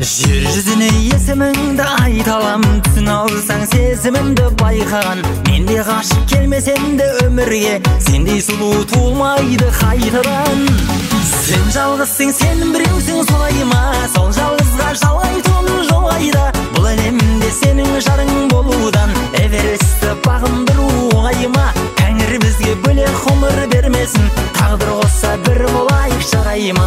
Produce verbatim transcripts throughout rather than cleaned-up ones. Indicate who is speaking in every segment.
Speaker 1: Жер жүзіне есіміңді айталам, түсін алсаң сезімімді байқаған. Менде ғашық келмесен де өмірге, сендей сұлу туылмайды қайтадан. Сен жалғызсың, сен біреусің, солай ма? Сол жалғызға жалғайтын жол қайда? Бұл әлемде сенің жарың болудан Эверестті бағындыру оңай ма? Тәңір бізге бөлек ғұмыр бермесін, тағдыр қосса бір болайық жарай ма?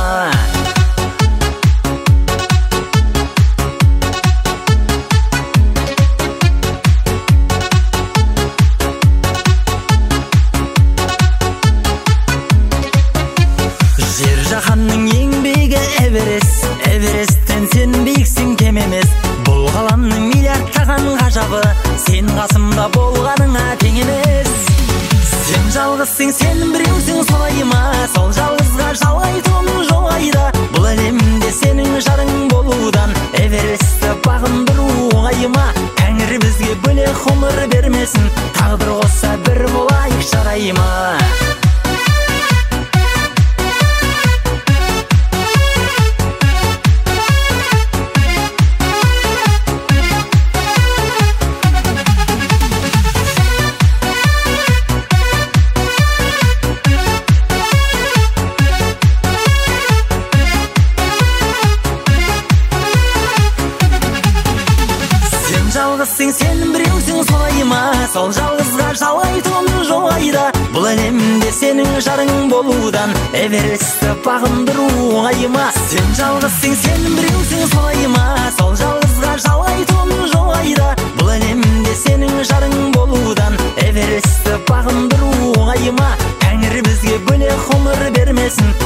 Speaker 1: Жер жаһанның еңбегі Эверест, Эвересттен сен биіксің, кем емес. Бұл ғаламның миллиардтаған ғажабы, сен қасымда болғаныңа тең емес. Сен жалғызсың, сен біреусің, солай ма? Сол жалғызға жалғайтын жол қайда? Бұл әлемде сенің жарың болудан Эверестті бағындыру оңай ма? Тәңір бізге бөлек ғұмыр бермесін, тағдыр қосса бір болайық жарай ма? Жалғызсың, сен біреусің, солай ма? Сол жалғызға жалғайтын жол қайда? Бұл әлемде сенің жарың болудан Эверестті бағындыру оңай ма? Сен жалғызсың, сен біреусің, солай ма? Сол жалғызға жалғайтын жол қайда? Бұл әлемде сенің жарың болудан Эверестті бағындыру оңай ма? Тәңір бізге бөлек ғұмыр бермесін,